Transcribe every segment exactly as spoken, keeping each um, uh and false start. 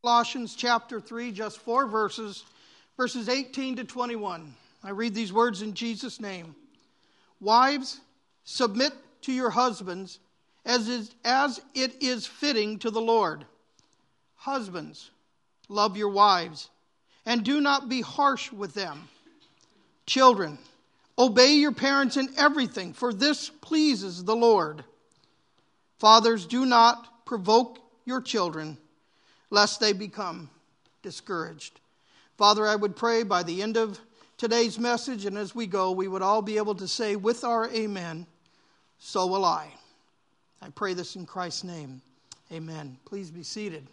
Colossians chapter three, just four verses, verses eighteen to twenty-one. I read these words in Jesus' name. Wives, submit to your husbands as is, as it is fitting to the Lord. Husbands, love your wives, and do not be harsh with them. Children, obey your parents in everything, for this pleases the Lord. Fathers, do not provoke your children, lest they become discouraged. Father, I would pray by the end of today's message, and as we go, we would all be able to say with our amen, so will I. I pray this in Christ's name. Amen. Please be seated.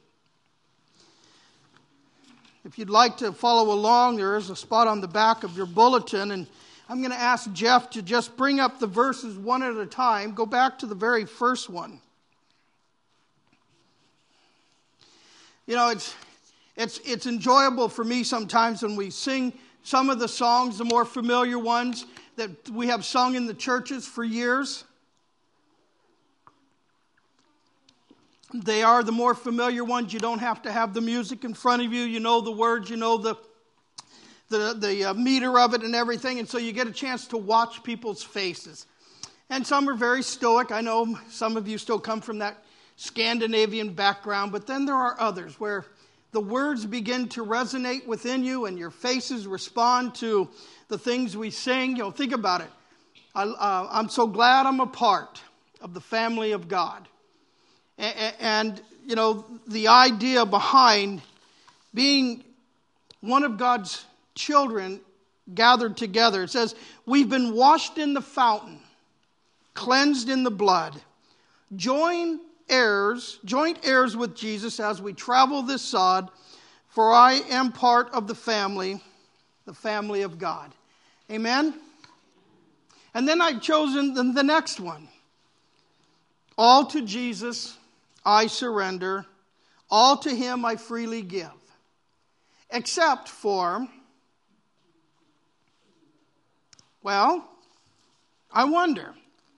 If you'd like to follow along, there is a spot on the back of your bulletin, and I'm going to ask Jeff to just bring up the verses one at a time. Go back to the very first one. You know, it's it's it's enjoyable for me sometimes when we sing some of the songs, the more familiar ones that we have sung in the churches for years. They are the more familiar ones. You don't have to have the music in front of you. You know the words, you know the the, the uh, meter of it and everything. And so you get a chance to watch people's faces. And some are very stoic. I know some of you still come from that Scandinavian background, but then there are others where the words begin to resonate within you and your faces respond to the things we sing. You know, think about it. I, uh, I'm so glad I'm a part of the family of God. And, and, you know, the idea behind being one of God's children gathered together. It says, we've been washed in the fountain, cleansed in the blood, join heirs, joint heirs with Jesus as we travel this sod, for I am part of the family, the family of God. Amen? And then I've chosen the, the next one. All to Jesus I surrender, all to him I freely give, except for, well, I wonder.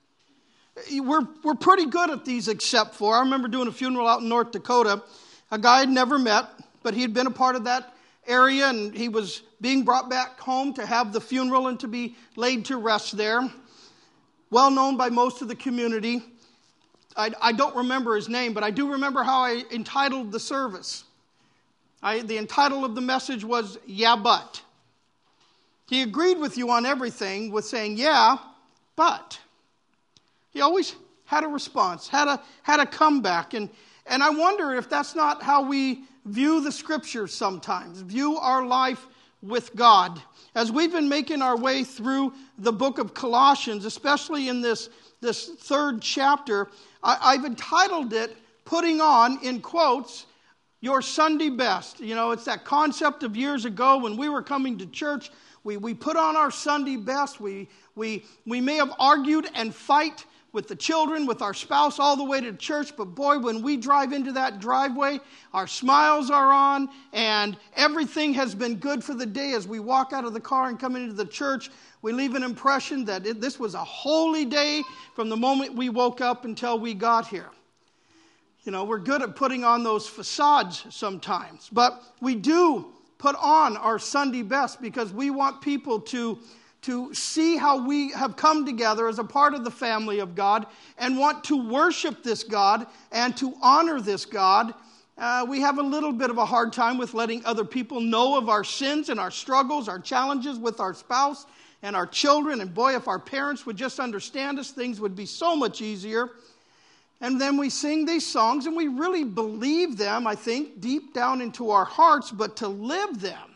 We're we're pretty good at these except for. I remember doing a funeral out in North Dakota. A guy I'd never met, but he had been a part of that area, and he was being brought back home to have the funeral and to be laid to rest there. Well known by most of the community. I, I don't remember his name, but I do remember how I entitled the service. I, the title of the message was, Yeah, But. He agreed with you on everything with saying, yeah, but. He always had a response, had a had a comeback. And, and I wonder if that's not how we view the Scriptures sometimes, view our life with God. As we've been making our way through the book of Colossians, especially in this, this third chapter, I, I've entitled it, Putting On, in quotes, Your Sunday Best. You know, it's that concept of years ago when we were coming to church. We, we put on our Sunday best. We, we, we may have argued and fight with the children, with our spouse, all the way to church. But boy, when we drive into that driveway, our smiles are on, and everything has been good for the day. As we walk out of the car and come into the church, we leave an impression that it, this was a holy day from the moment we woke up until we got here. You know, we're good at putting on those facades sometimes, but we do put on our Sunday best because we want people to to see how we have come together as a part of the family of God and want to worship this God and to honor this God. Uh, we have a little bit of a hard time with letting other people know of our sins and our struggles, our challenges with our spouse and our children. And boy, if our parents would just understand us, things would be so much easier. And then we sing these songs and we really believe them, I think, deep down into our hearts. But to live them,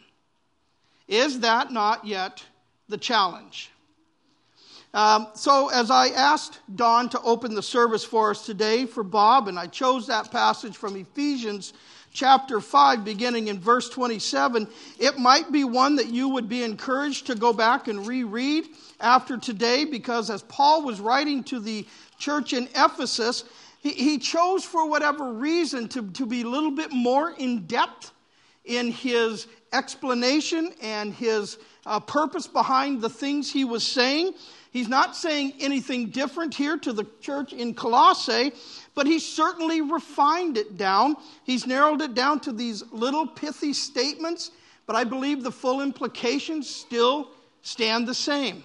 is that not yet the challenge? Um, so as I asked Don to open the service for us today for Bob, and I chose that passage from Ephesians chapter five, beginning in verse twenty-seven, it might be one that you would be encouraged to go back and reread after today, because as Paul was writing to the church in Ephesus, he, he chose for whatever reason to, to be a little bit more in depth in his explanation and his uh, purpose behind the things he was saying. He's not saying anything different here to the church in Colossae, but he's certainly refined it down. He's narrowed it down to these little pithy statements, but I believe the full implications still stand the same.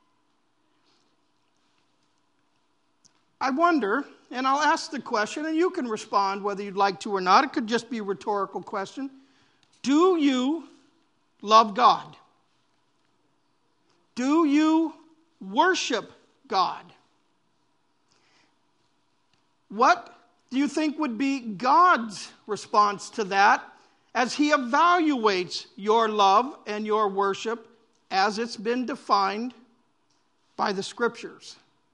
I wonder, and I'll ask the question, and you can respond whether you'd like to or not. It could just be a rhetorical question. Do you love God? Do you worship God? What do you think would be God's response to that as he evaluates your love and your worship as it's been defined by the Scriptures?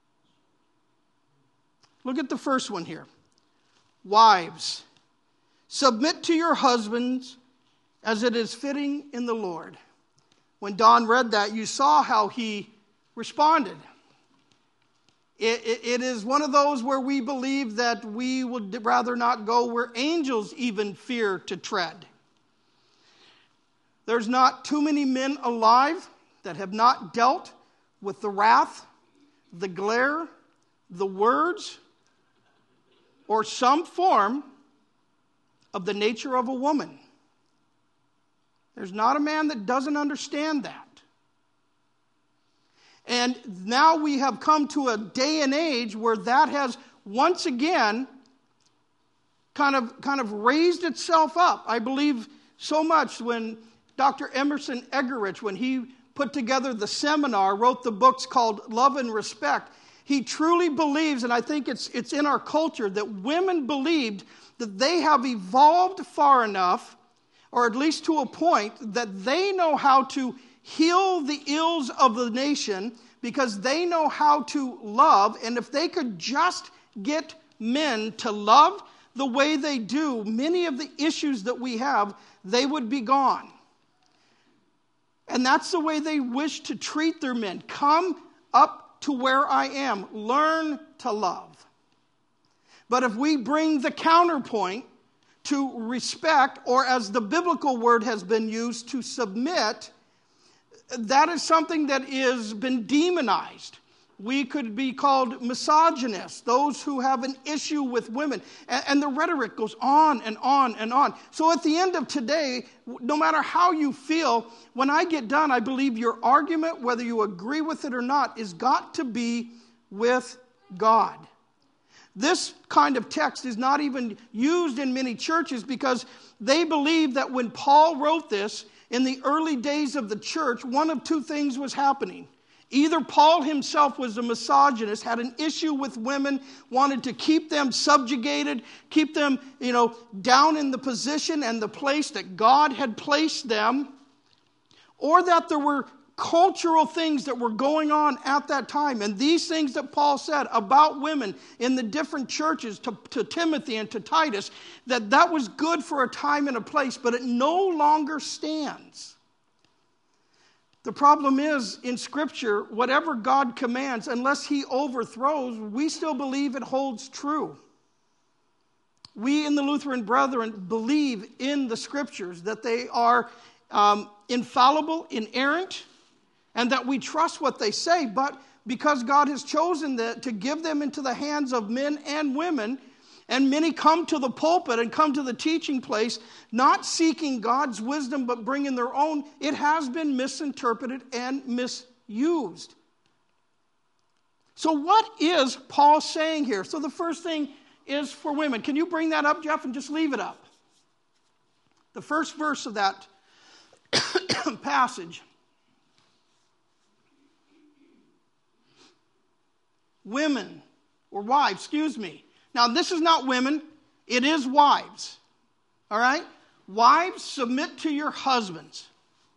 Look at the first one here. Wives, submit to your husbands as it is fitting in the Lord. When Don read that, you saw how he responded. It, it, it is one of those where we believe that we would rather not go where angels even fear to tread. There's not too many men alive that have not dealt with the wrath, the glare, the words, or some form of the nature of a woman. There's not a man that doesn't understand that. And now we have come to a day and age where that has once again kind of, kind of raised itself up. I believe so much when Doctor Emerson Eggerichs, when he put together the seminar, wrote the books called Love and Respect, he truly believes, and I think it's, it's in our culture, that women believed that they have evolved far enough, or at least to a point, that they know how to heal the ills of the nation because they know how to love. And if they could just get men to love the way they do, many of the issues that we have, they would be gone. And that's the way they wish to treat their men. Come up to where I am. Learn to love. But if we bring the counterpoint to respect, or as the biblical word has been used, to submit, that is something that has been demonized. We could be called misogynists, those who have an issue with women. And the rhetoric goes on and on and on. So at the end of today, no matter how you feel, when I get done, I believe your argument, whether you agree with it or not, is got to be with God. This kind of text is not even used in many churches because they believe that when Paul wrote this, in the early days of the church, one of two things was happening. Either Paul himself was a misogynist, had an issue with women, wanted to keep them subjugated, keep them, you know, down in the position and the place that God had placed them, or that there were cultural things that were going on at that time. And these things that Paul said about women in the different churches to, to Timothy and to Titus, that that was good for a time and a place, but it no longer stands. The problem is, in Scripture, whatever God commands, unless he overthrows, we still believe it holds true. We in the Lutheran Brethren believe in the Scriptures, that they are um, infallible, inerrant, and that we trust what they say. But because God has chosen the, to give them into the hands of men and women, and many come to the pulpit and come to the teaching place, not seeking God's wisdom, but bringing their own, it has been misinterpreted and misused. So what is Paul saying here? So the first thing is for women. Can you bring that up, Jeff, and just leave it up? The first verse of that passage. Women, or wives, excuse me. Now, this is not women, it is wives. All right? Wives, submit to your husbands.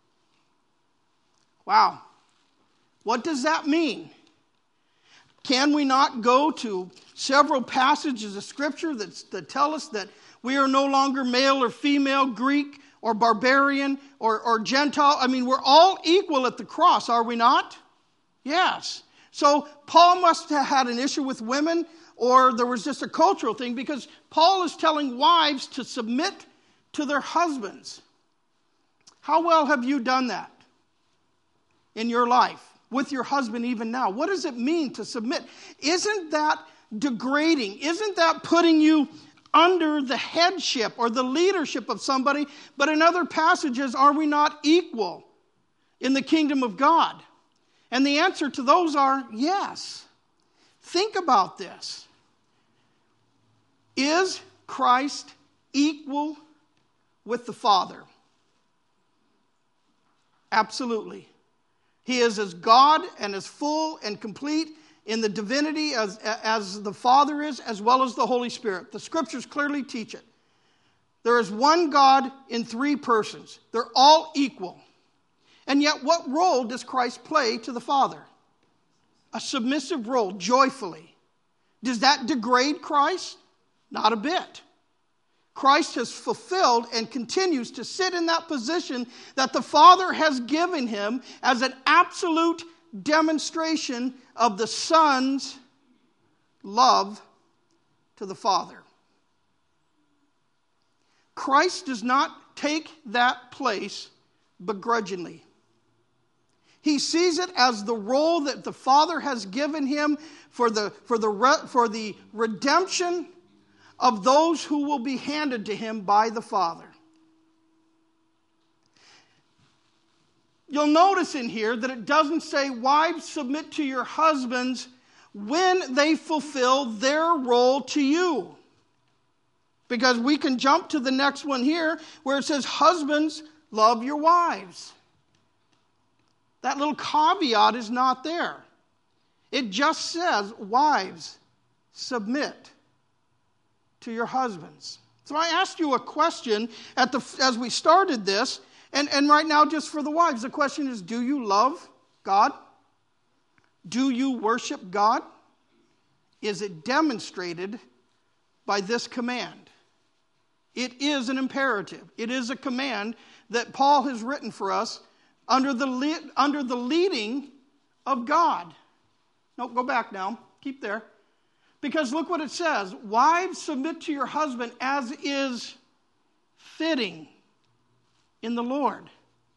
Wow. What does that mean? Can we not go to several passages of Scripture that, that tell us that we are no longer male or female, Greek or barbarian or, or Gentile? I mean, we're all equal at the cross, are we not? Yes. So Paul must have had an issue with women, or there was just a cultural thing, because Paul is telling wives to submit to their husbands. How well have you done that in your life? with your husband even now. What does it mean to submit? Isn't that degrading? Isn't that putting you under the headship or the leadership of somebody? But in other passages, are we not equal in the kingdom of God? And the answer to those are yes. Think about this. Is Christ equal with the Father? Absolutely. He is as God and as full and complete in the divinity as, as the Father is, as well as the Holy Spirit. The Scriptures clearly teach it. There is one God in three persons. They're all equal. And yet, what role does Christ play to the Father? A submissive role, joyfully. Does that degrade Christ? Not a bit. Christ has fulfilled and continues to sit in that position that the Father has given him as an absolute demonstration of the Son's love to the Father. Christ does not take that place begrudgingly. He sees it as the role that the Father has given him for the, for the, for the redemption of those who will be handed to him by the Father. You'll notice in here that it doesn't say, wives, submit to your husbands when they fulfill their role to you. Because we can jump to the next one here where it says, husbands, love your wives. That little caveat is not there. It just says, wives, submit to your husbands. So I asked you a question at the as we started this, and, and right now just for the wives, the question is, do you love God? Do you worship God? Is it demonstrated by this command? It is an imperative. It is a command that Paul has written for us under the, le- under the leading of God. No, go back now. Keep there. Because look what it says. Wives, submit to your husband as is fitting in the Lord.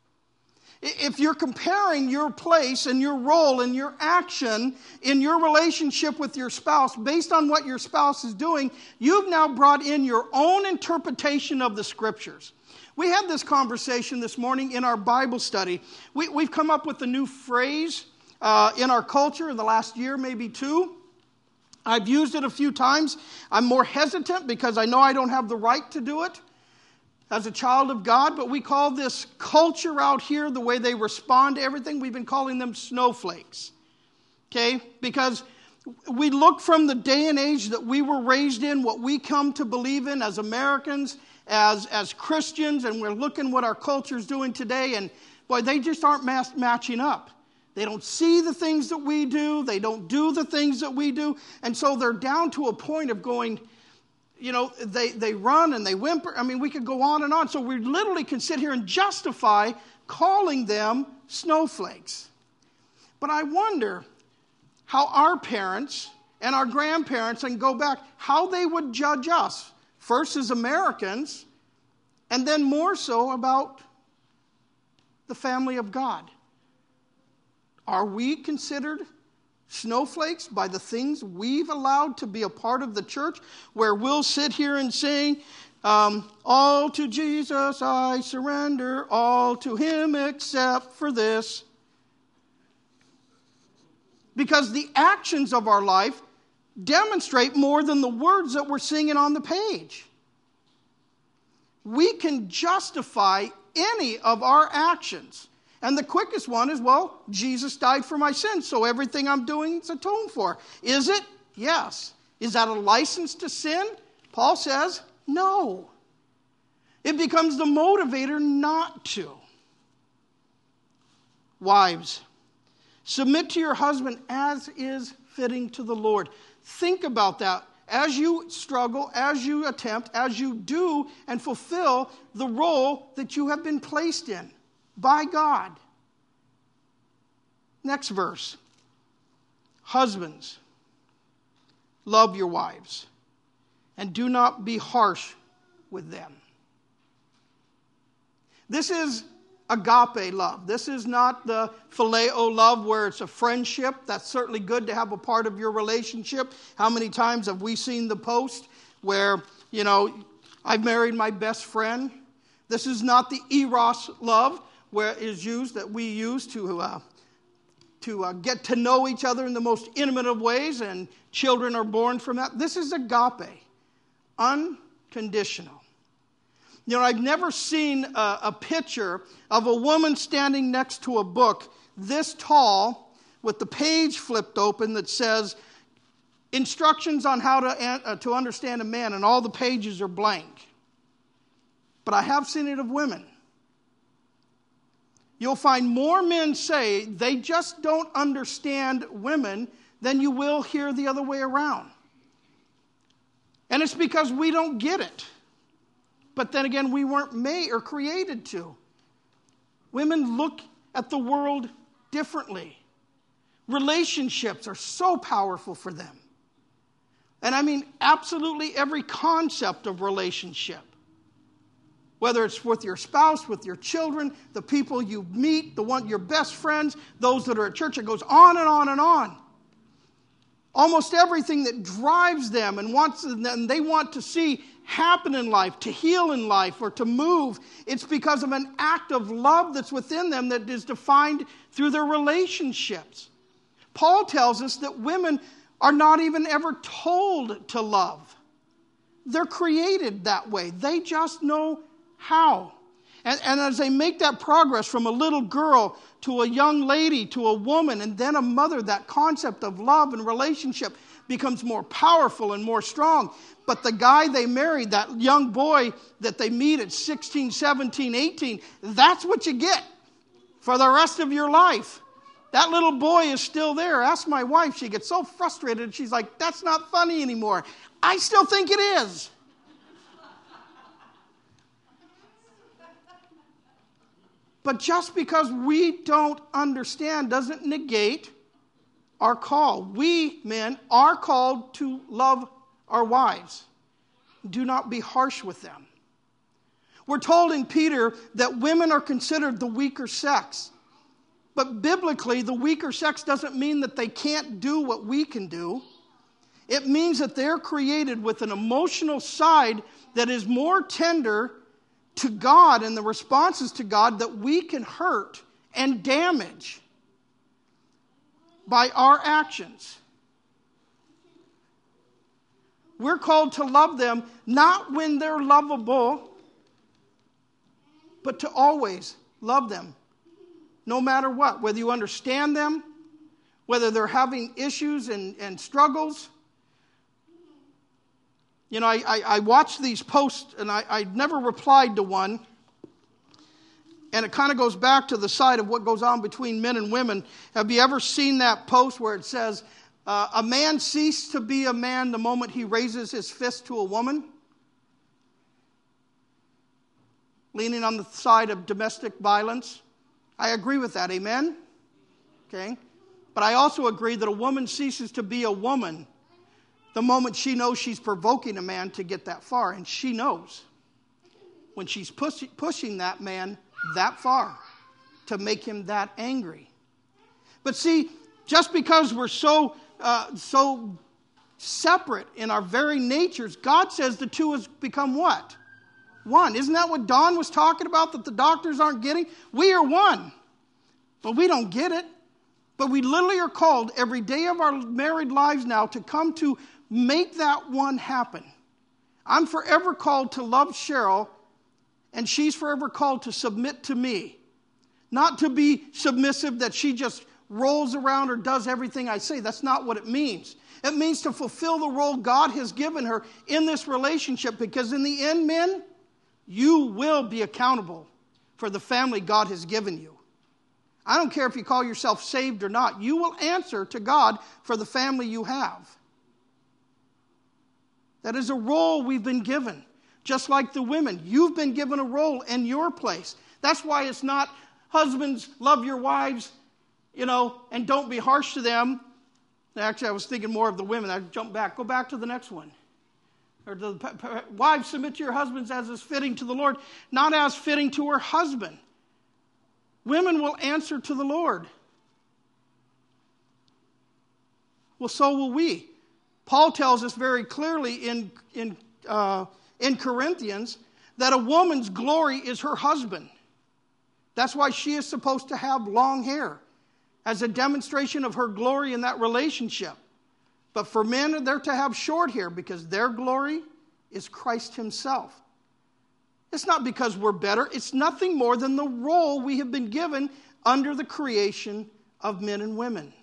If you're comparing your place and your role and your action in your relationship with your spouse based on what your spouse is doing, you've now brought in your own interpretation of the Scriptures. We had this conversation this morning in our Bible study. We, we've come up with a new phrase uh, in our culture in the last year, maybe two. I've used it a few times. I'm more hesitant because I know I don't have the right to do it as a child of God, but we call this culture out here, the way they respond to everything, we've been calling them snowflakes. Okay? Because we look from the day and age that we were raised in, what we come to believe in as Americans, as, as Christians, and we're looking what our culture is doing today, and boy, they just aren't mass- matching up. They don't see the things that we do. They don't do the things that we do. And so they're down to a point of going, you know, they, they run and they whimper. I mean, we could go on and on. So we literally can sit here and justify calling them snowflakes. But I wonder how our parents and our grandparents, and go back, how they would judge us. First as Americans, and then more so about the family of God. Are we considered snowflakes by the things we've allowed to be a part of the church, where we'll sit here and sing, um, all to Jesus I surrender, all to him except for this? Because the actions of our life demonstrate more than the words that we're singing on the page. We can justify any of our actions. And the quickest one is, well, Jesus died for my sins, so everything I'm doing is atoned for. Is it? Yes. Is that a license to sin? Paul says, no. It becomes the motivator not to. Wives, submit to your husband as is fitting to the Lord. Think about that as you struggle, as you attempt, as you do and fulfill the role that you have been placed in by God. Next verse. Husbands, love your wives and do not be harsh with them. This is agape love. This is not the phileo love where it's a friendship. That's certainly good to have a part of your relationship. How many times have we seen the post where, you know, I've married my best friend? This is not the eros love where it is used, that we use to uh, to uh, get to know each other in the most intimate of ways, and children are born from that. This is agape, unconditional. You know, I've never seen a, a picture of a woman standing next to a book this tall with the page flipped open that says instructions on how to, uh, to understand a man, and all the pages are blank. But I have seen it of women. You'll find more men say they just don't understand women than you will hear the other way around. And it's because we don't get it. But then again, we weren't made or created to. Women look at the world differently. Relationships are so powerful for them. And I mean absolutely every concept of relationship. Whether it's with your spouse, with your children, the people you meet, the one, your best friends, those that are at church, it goes on and on and on. Almost everything that drives them and wants and they want to see happen in life, to heal in life, or to move, it's because of an act of love that's within them that is defined through their relationships. Paul tells us that women are not even ever told to love. They're created that way. They just know how. And, and as they make that progress from a little girl to a young lady to a woman and then a mother, that concept of love and relationship becomes more powerful and more strong. But the guy they married, that young boy that they meet at sixteen, seventeen, eighteen, that's what you get for the rest of your life. That little boy is still there. Ask my wife. She gets so frustrated. She's like, that's not funny anymore. I still think it is. But just because we don't understand doesn't negate our call. We, men, are called to love our wives. Do not be harsh with them. We're told in Peter that women are considered the weaker sex. But biblically, the weaker sex doesn't mean that they can't do what we can do. It means that they're created with an emotional side that is more tender to God and the responses to God that we can hurt and damage by our actions. We're called to love them not when they're lovable, but to always love them, no matter what. Whether you understand them, whether they're having issues and, and struggles. You know, I, I, I watched these posts, and I, I never replied to one. And it kind of goes back to the side of what goes on between men and women. Have you ever seen that post where it says, uh, a man ceased to be a man the moment he raises his fist to a woman? Leaning on the side of domestic violence. I agree with that, amen? Okay. But I also agree that a woman ceases to be a woman the moment she knows she's provoking a man to get that far. And she knows when she's push, pushing that man that far to make him that angry. But see, just because we're so uh, so separate in our very natures, God says the two has become what? One. Isn't that what Don was talking about that the doctors aren't getting? We are one, but we don't get it. But we literally are called every day of our married lives now to come to make that one happen. I'm forever called to love Cheryl, and she's forever called to submit to me. Not to be submissive that she just rolls around or does everything I say. That's not what it means. It means to fulfill the role God has given her in this relationship, because in the end, men, you will be accountable for the family God has given you. I don't care if you call yourself saved or not. You will answer to God for the family you have. That is a role we've been given. Just like the women, you've been given a role in your place. That's why it's not, husbands, love your wives, you know, and don't be harsh to them. Actually, I was thinking more of the women. I jumped back. Go back to the next one. Or the wives, submit to your husbands as is fitting to the Lord, not as fitting to her husband. women will answer to the Lord. Well, so will we. Paul tells us very clearly in, in, uh, in Corinthians that a woman's glory is her husband. That's why she is supposed to have long hair as a demonstration of her glory in that relationship. But for men, they're to have short hair because their glory is Christ himself. It's not because we're better. It's nothing more than the role we have been given under the creation of men and women.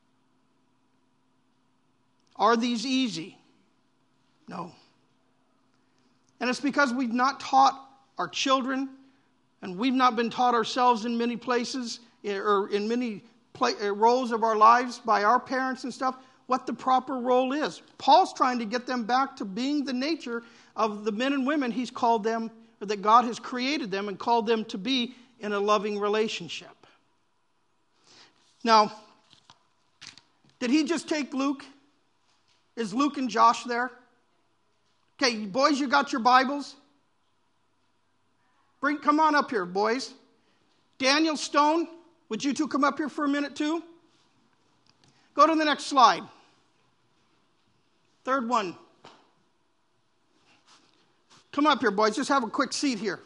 Are these easy? No. And it's because we've not taught our children, and we've not been taught ourselves in many places, or in many play, uh, roles of our lives by our parents and stuff, what the proper role is. Paul's trying to get them back to being the nature of the men and women he's called them, or that God has created them and called them to be in a loving relationship. Now, did he just take Luke? Is Luke and Josh there? Okay, boys, you got your Bibles? Bring, come on up here, boys. Daniel Stone, would you two come up here for a minute too? Go to the next slide. Third one. Come up here, boys. Just have a quick seat here.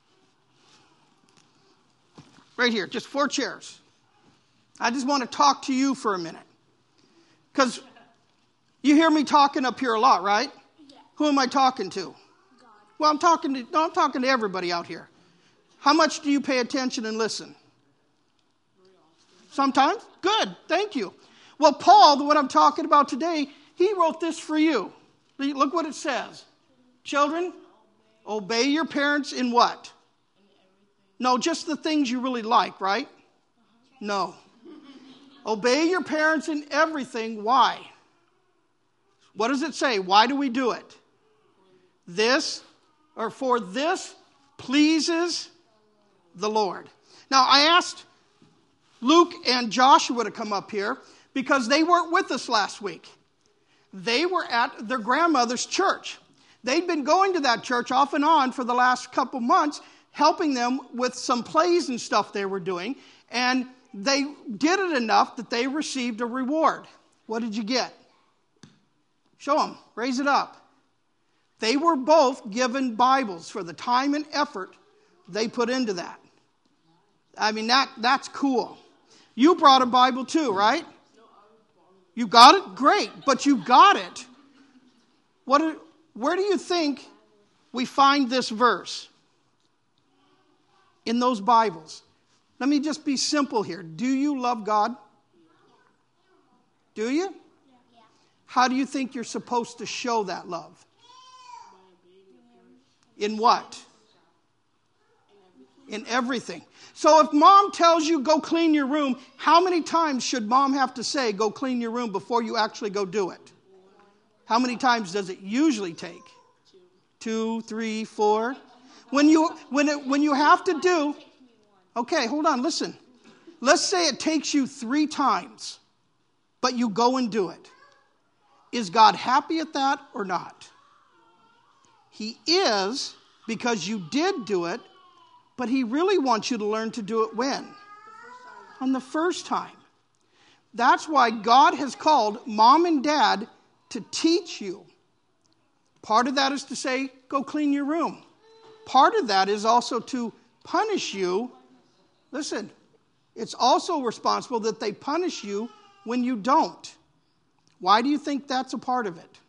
Right here, just four chairs. I just want to talk to you for a minute. Because you hear me talking up here a lot, right? Yeah. Who am I talking to? God. Well, I'm talking to, no, I'm talking to everybody out here. How much do you pay attention and listen? Sometimes? Good. Thank you. Well, Paul, what I'm talking about today, he wrote this for you. Look what it says. Children, obey your parents in what? No, just the things you really like, right? No. Obey your parents in everything. Why? What does it say? Why do we do it? This, or for this pleases the Lord. Now, I asked Luke and Joshua to come up here because they weren't with us last week. They were at their grandmother's church. They'd been going to that church off and on for the last couple months, helping them with some plays and stuff they were doing. And they did it enough that they received a reward. What did you get? Show them. Raise it up. They were both given Bibles for the time and effort they put into that. I mean, that that's cool. You brought a Bible too, right? You got it? Great. But you got it. What? Where do you think we find this verse? In those Bibles. Let me just be simple here. Do you love God? Do you? How do you think you're supposed to show that love? In what? In everything. So if mom tells you go clean your room, how many times should mom have to say go clean your room before you actually go do it? How many times does it usually take? Two, three, four. When you when it when you have to do, okay, hold on, listen. Let's say it takes you three times, but you go and do it. Is God happy at that or not? He is, because you did do it, but he really wants you to learn to do it when? On the first time. That's why God has called mom and dad to teach you. Part of that is to say, go clean your room. Part of that is also to punish you. Listen, it's also responsible that they punish you when you don't. Why do you think that's a part of it?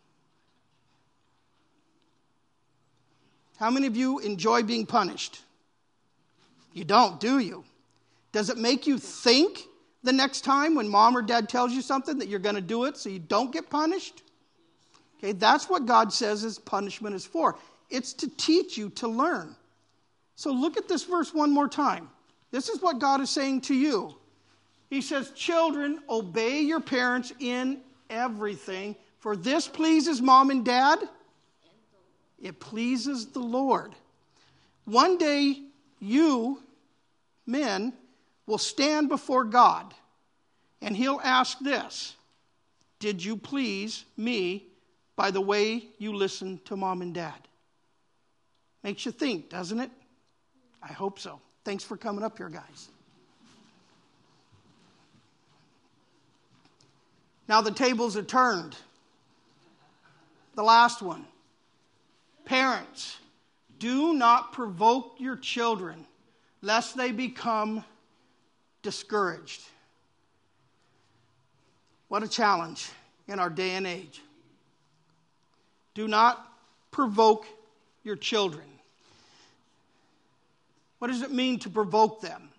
How many of you enjoy being punished? You don't, do you? Does it make you think the next time when mom or dad tells you something that you're going to do it so you don't get punished? Okay, that's what God says his punishment is for. It's to teach you to learn. So look at this verse one more time. This is what God is saying to you. He says, children, obey your parents in everything, for this pleases mom and dad. It pleases the Lord. One day, you, men, will stand before God, and he'll ask this: did you please me by the way you listened to mom and dad? Makes you think, doesn't it? I hope so. Thanks for coming up here, guys. Now the tables are turned. The last one. Parents, do not provoke your children lest they become discouraged. What a challenge in our day and age. Do not provoke your children. What does it mean to provoke them?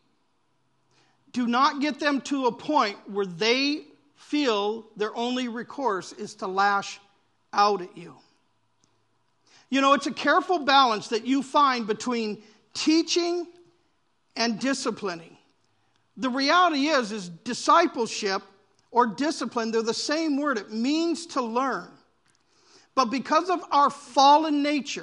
Do not get them to a point where they feel their only recourse is to lash out at you. You know, it's a careful balance that you find between teaching and disciplining. The reality is, is discipleship or discipline, they're the same word. It means to learn. But because of our fallen nature,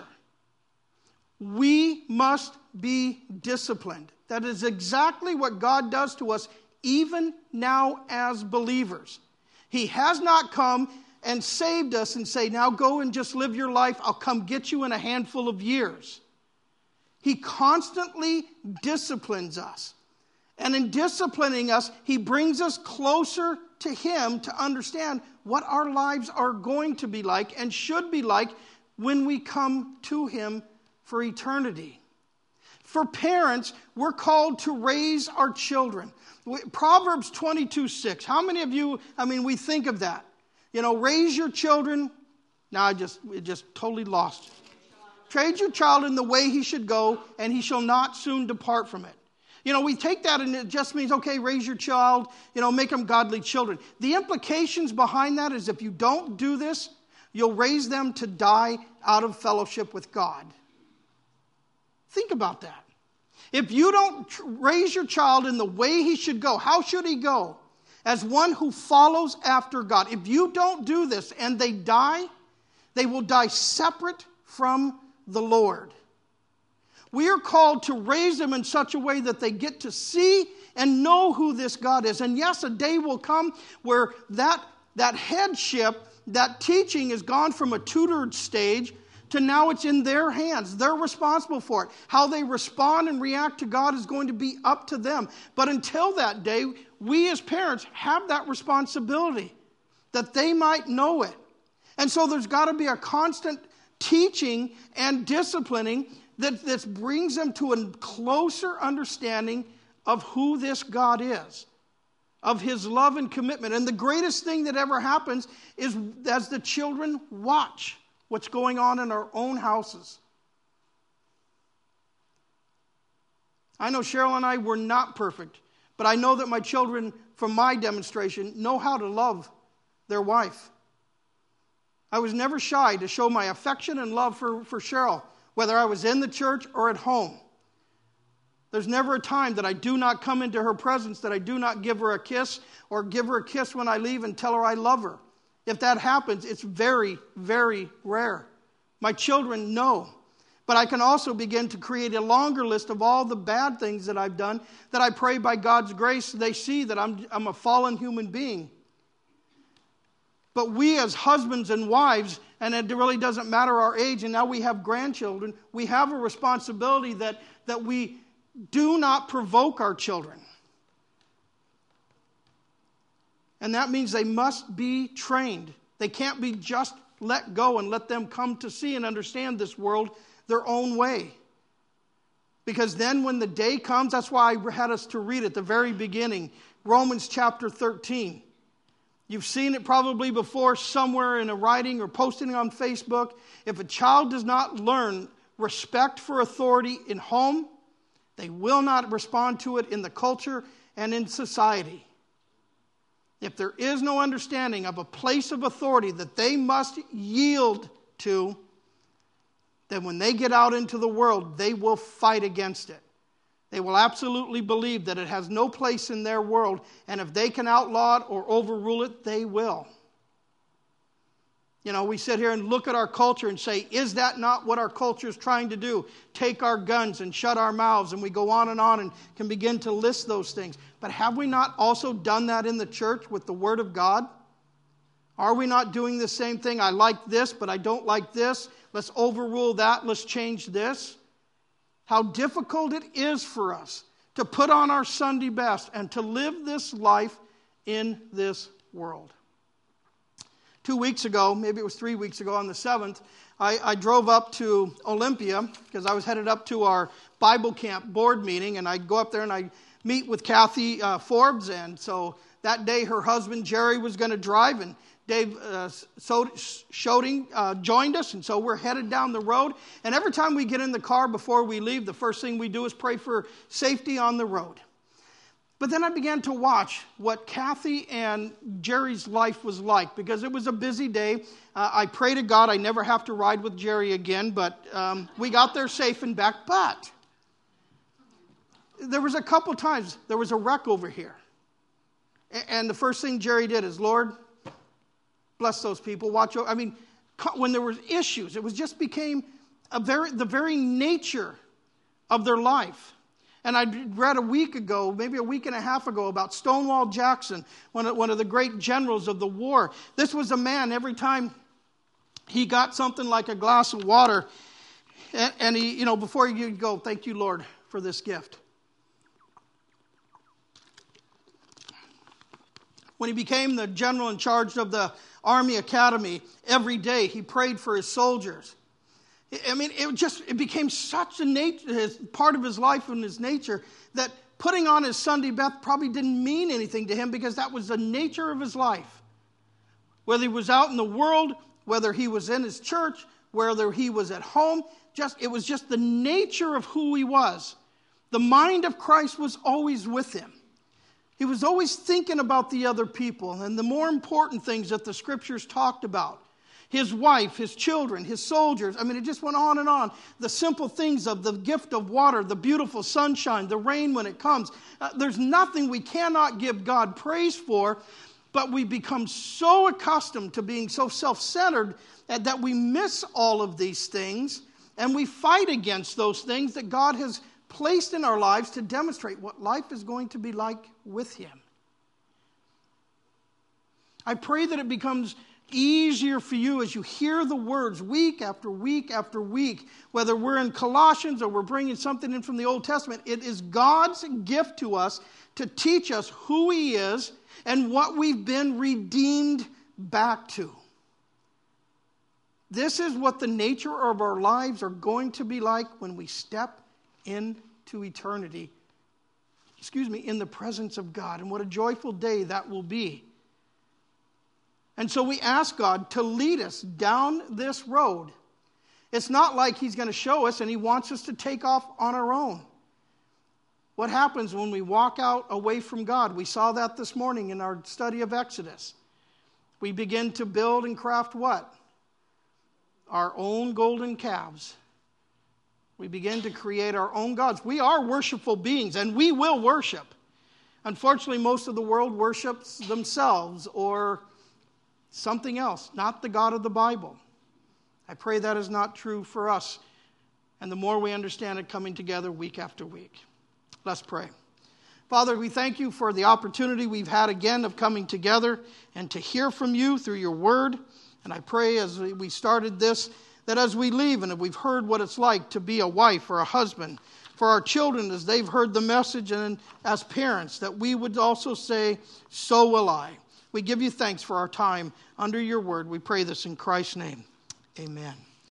we must be disciplined. That is exactly what God does to us even now as believers. He has not come and saved us and say, now go and just live your life. I'll come get you in a handful of years. He constantly disciplines us. And in disciplining us, he brings us closer to him to understand what our lives are going to be like and should be like when we come to him for eternity. For parents, we're called to raise our children. Proverbs twenty-two six. How many of you, I mean, we think of that. You know, raise your children. Now I just, it just totally lost. Train your child in the way he should go, and he shall not soon depart from it. You know, we take that and it just means, okay, raise your child, you know, make them godly children. The implications behind that is if you don't do this, you'll raise them to die out of fellowship with God. Think about that. If you don't tr- raise your child in the way he should go, how should he go? As one who follows after God. If you don't do this and they die, they will die separate from the Lord. We are called to raise them in such a way that they get to see and know who this God is. And yes, a day will come where that, that headship, that teaching is gone from a tutored stage to now it's in their hands. They're responsible for it. How they respond and react to God is going to be up to them. But until that day, we as parents have that responsibility that they might know it. And so there's got to be a constant teaching and disciplining that, that brings them to a closer understanding of who this God is, of his love and commitment. And the greatest thing that ever happens is as the children watch what's going on in our own houses. I know Cheryl and I were not perfect, but I know that my children, from my demonstration, know how to love their wife. I was never shy to show my affection and love for, for Cheryl, whether I was in the church or at home. There's never a time that I do not come into her presence, that I do not give her a kiss or give her a kiss when I leave and tell her I love her. If that happens, it's very, very rare. My children know. But I can also begin to create a longer list of all the bad things that I've done that I pray by God's grace they see that I'm, I'm a fallen human being. But we as husbands and wives, and it really doesn't matter our age, and now we have grandchildren, we have a responsibility that, that we do not provoke our children. And that means they must be trained. They can't be just let go and let them come to see and understand this world their own way. Because then when the day comes, that's why I had us to read at the very beginning, Romans chapter thirteen. You've seen it probably before somewhere in a writing or posting on Facebook. If a child does not learn respect for authority in home, they will not respond to it in the culture and in society. If there is no understanding of a place of authority that they must yield to, then when they get out into the world, they will fight against it. They will absolutely believe that it has no place in their world, and if they can outlaw it or overrule it, they will. You know, we sit here and look at our culture and say, is that not what our culture is trying to do? Take our guns and shut our mouths, and we go on and on and can begin to list those things. But have we not also done that in the church with the Word of God? Are we not doing the same thing? I like this, but I don't like this. Let's overrule that. Let's change this. How difficult it is for us to put on our Sunday best and to live this life in this world. Two weeks ago, maybe it was three weeks ago, on the seventh, I, I drove up to Olympia because I was headed up to our Bible camp board meeting, and I'd go up there and I'd meet with Kathy uh, Forbes, and so that day her husband Jerry was going to drive, and Dave uh, Shoding uh, joined us, and so we're headed down the road, and every time we get in the car before we leave, the first thing we do is pray for safety on the road. But then I began to watch what Kathy and Jerry's life was like, because it was a busy day. Uh, I pray to God I never have to ride with Jerry again, but um, we got there safe and back. But there was a couple times, there was a wreck over here. And the first thing Jerry did is, Lord, bless those people. Watch over. I mean, when there were issues, it was just became a very the very nature of their life. And I read a week ago, maybe a week and a half ago, about Stonewall Jackson, one of, one of the great generals of the war. This was a man, every time he got something like a glass of water, and, and he, you know, before he'd go, thank you, Lord, for this gift. When he became the general in charge of the Army Academy, every day he prayed for his soldiers. I mean, it just it became such a nature, part of his life and his nature, that putting on his Sunday best probably didn't mean anything to him, because that was the nature of his life. Whether he was out in the world, whether he was in his church, whether he was at home, just it was just the nature of who he was. The mind of Christ was always with him. He was always thinking about the other people and the more important things that the scriptures talked about. His wife, his children, his soldiers. I mean, it just went on and on. The simple things of the gift of water, the beautiful sunshine, the rain when it comes. Uh, there's nothing we cannot give God praise for, but we become so accustomed to being so self-centered that we miss all of these things, and we fight against those things that God has placed in our lives to demonstrate what life is going to be like with Him. I pray that it becomes easier for you as you hear the words week after week after week, whether we're in Colossians or we're bringing something in from the Old Testament. It is God's gift to us to teach us who He is and what we've been redeemed back to. This is what the nature of our lives are going to be like when we step into eternity, excuse me, in the presence of God. And what a joyful day that will be. And so we ask God to lead us down this road. It's not like He's going to show us and He wants us to take off on our own. What happens when we walk out away from God? We saw that this morning in our study of Exodus. We begin to build and craft what? Our own golden calves. We begin to create our own gods. We are worshipful beings, and we will worship. Unfortunately, most of the world worships themselves or something else, not the God of the Bible. I pray that is not true for us. And the more we understand it coming together week after week. Let's pray. Father, we thank You for the opportunity we've had again of coming together and to hear from You through Your word. And I pray as we started this, that as we leave and if we've heard what it's like to be a wife or a husband, for our children as they've heard the message, and as parents, that we would also say, so will I. We give You thanks for our time under Your word. We pray this in Christ's name. Amen.